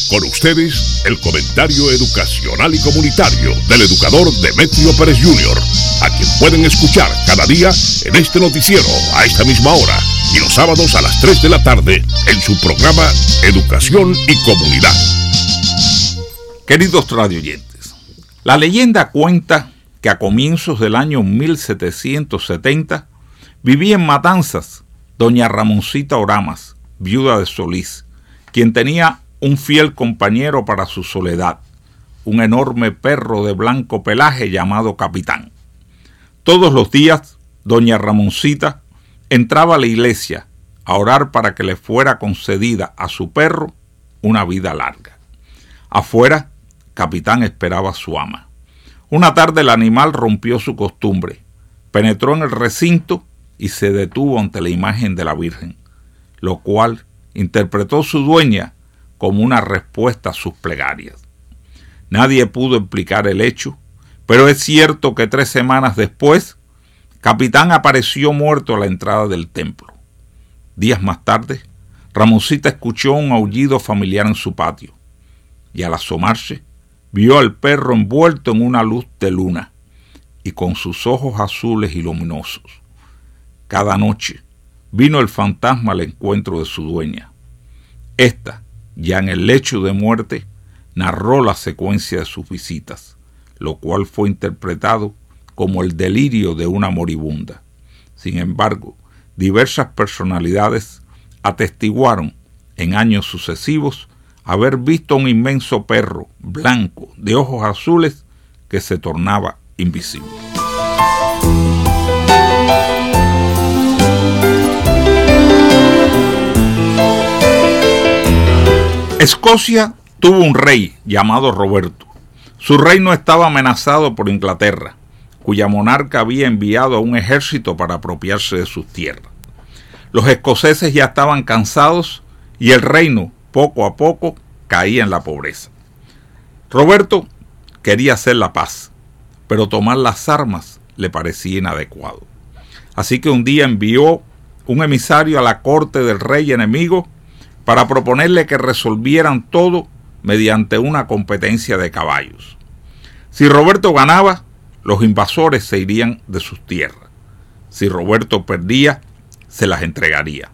Con ustedes, el comentario educacional y comunitario del educador Demetrio Pérez Jr., a quien pueden escuchar cada día en este noticiero a esta misma hora y los sábados a las 3 de la tarde en su programa Educación y Comunidad. Queridos radioyentes, la leyenda cuenta que a comienzos del año 1770 vivía en Matanzas doña Ramoncita Oramas, viuda de Solís, quien tenía un fiel compañero para su soledad, un enorme perro de blanco pelaje llamado Capitán. Todos los días, doña Ramoncita entraba a la iglesia a orar para que le fuera concedida a su perro una vida larga. Afuera, Capitán esperaba a su ama. Una tarde el animal rompió su costumbre, penetró en el recinto y se detuvo ante la imagen de la Virgen, lo cual interpretó su dueña como una respuesta a sus plegarias. Nadie pudo explicar el hecho, pero es cierto que 3 semanas después, Capitán apareció muerto a la entrada del templo. Días más tarde, Ramoncita escuchó un aullido familiar en su patio, y al asomarse, vio al perro envuelto en una luz de luna, y con sus ojos azules y luminosos. Cada noche vino el fantasma al encuentro de su dueña. Esta, ya en el lecho de muerte, narró la secuencia de sus visitas, lo cual fue interpretado como el delirio de una moribunda. Sin embargo, diversas personalidades atestiguaron en años sucesivos haber visto un inmenso perro blanco de ojos azules que se tornaba invisible. Escocia tuvo un rey llamado Roberto. Su reino estaba amenazado por Inglaterra, cuya monarca había enviado a un ejército para apropiarse de sus tierras. Los escoceses ya estaban cansados y el reino, poco a poco, caía en la pobreza. Roberto quería hacer la paz, pero tomar las armas le parecía inadecuado. Así que un día envió un emisario a la corte del rey enemigo para proponerle que resolvieran todo mediante una competencia de caballos. Si Roberto ganaba, los invasores se irían de sus tierras. Si Roberto perdía, se las entregaría.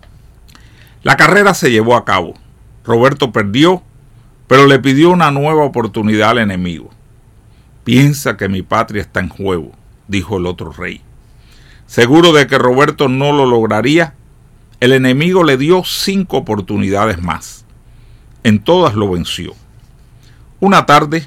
La carrera se llevó a cabo. Roberto perdió, pero le pidió una nueva oportunidad al enemigo. «Piensa que mi patria está en juego», dijo el otro rey. Seguro de que Roberto no lo lograría, el enemigo le dio 5 oportunidades más. En todas lo venció. Una tarde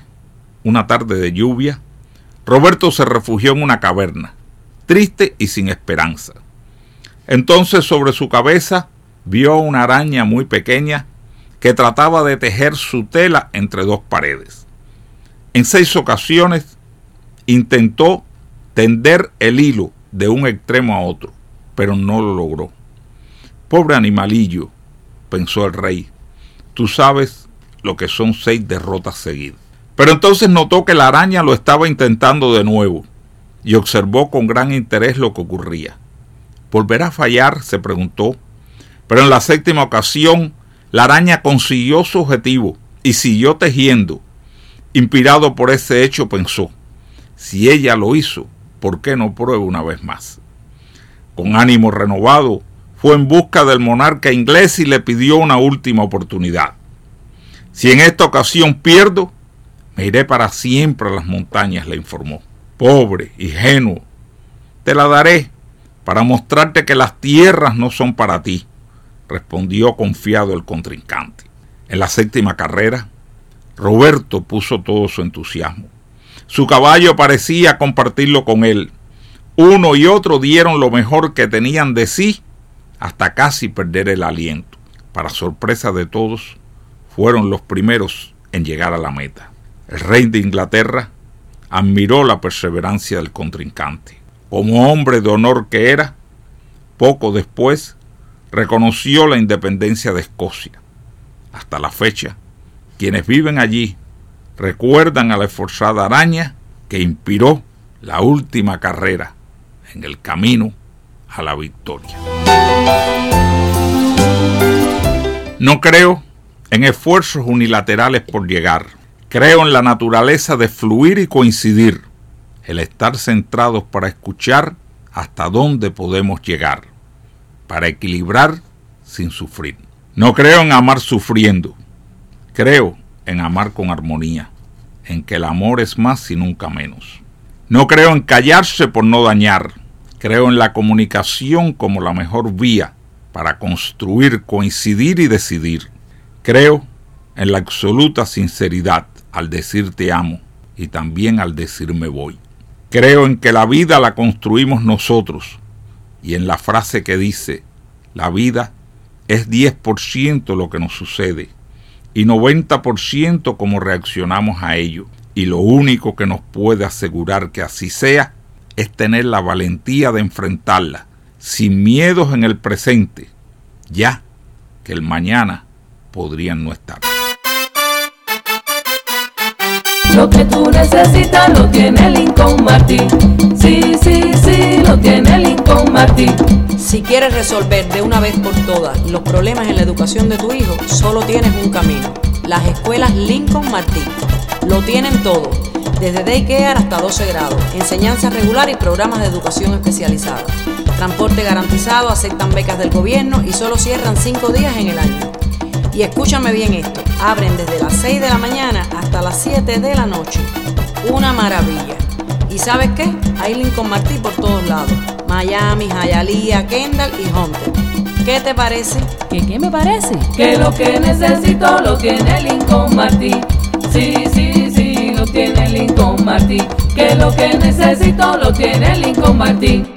de lluvia, Roberto se refugió en una caverna, triste y sin esperanza. Entonces sobre su cabeza vio una araña muy pequeña que trataba de tejer su tela entre 2 paredes. En 6 ocasiones intentó tender el hilo de un extremo a otro, pero no lo logró. «Pobre animalillo», pensó el rey, «tú sabes lo que son 6 derrotas seguidas». Pero entonces notó que la araña lo estaba intentando de nuevo y observó con gran interés lo que ocurría. ¿Volverá a fallar?, se preguntó, pero en la 7ª ocasión la araña consiguió su objetivo y siguió tejiendo. Inspirado por ese hecho pensó, si ella lo hizo, ¿por qué no pruebo una vez más? Con ánimo renovado, fue en busca del monarca inglés y le pidió una última oportunidad. «Si en esta ocasión pierdo, me iré para siempre a las montañas», le informó. «Pobre, ingenuo, te la daré para mostrarte que las tierras no son para ti», respondió confiado el contrincante. En la 7ª carrera, Roberto puso todo su entusiasmo. Su caballo parecía compartirlo con él. Uno y otro dieron lo mejor que tenían de sí hasta casi perder el aliento. Para sorpresa de todos, fueron los primeros en llegar a la meta. El rey de Inglaterra admiró la perseverancia del contrincante. Como hombre de honor que era, poco después reconoció la independencia de Escocia. Hasta la fecha, quienes viven allí recuerdan a la esforzada araña que inspiró la última carrera en el camino a la victoria. No creo en esfuerzos unilaterales por llegar. Creo en la naturaleza de fluir y coincidir, el estar centrados para escuchar hasta dónde podemos llegar, para equilibrar sin sufrir. No creo en amar sufriendo, creo en amar con armonía, en que el amor es más y nunca menos. No creo en callarse por no dañar, creo en la comunicación como la mejor vía para construir, coincidir y decidir. Creo en la absoluta sinceridad al decir te amo y también al decir me voy. Creo en que la vida la construimos nosotros y en la frase que dice, la vida es 10% lo que nos sucede y 90% cómo reaccionamos a ello. Y lo único que nos puede asegurar que así sea es tener la valentía de enfrentarla, sin miedos en el presente, ya que el mañana podrían no estar. Lo que tú necesitas lo tiene Lincoln Martin. Sí, sí, sí, lo tiene Lincoln Martin. Si quieres resolver de una vez por todas los problemas en la educación de tu hijo, solo tienes un camino: las escuelas Lincoln Martin. Lo tienen todo, desde daycare hasta 12 grados, enseñanza regular y programas de educación especializada. Transporte garantizado, aceptan becas del gobierno y solo cierran 5 días en el año. Y escúchame bien esto, abren desde las 6 de la mañana hasta las 7 de la noche. Una maravilla. ¿Y sabes qué? Hay Lincoln Martin por todos lados: Miami, Hialeah, Kendall y Hunter. ¿Qué te parece? ¿Qué me parece? Que lo que necesito lo tiene Lincoln Martin. Sí, sí, sí, lo tiene Lincoln Martin. Que lo que necesito lo tiene Lincoln Martin.